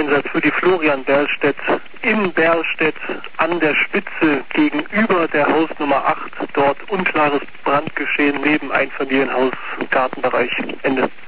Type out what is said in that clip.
Rettungseinsatz für die Florian Berlstedt in Berlstedt an der Spitze gegenüber der Hausnummer 8. Dort unklares Brandgeschehen neben Einfamilienhaus, Gartenbereich. Ende.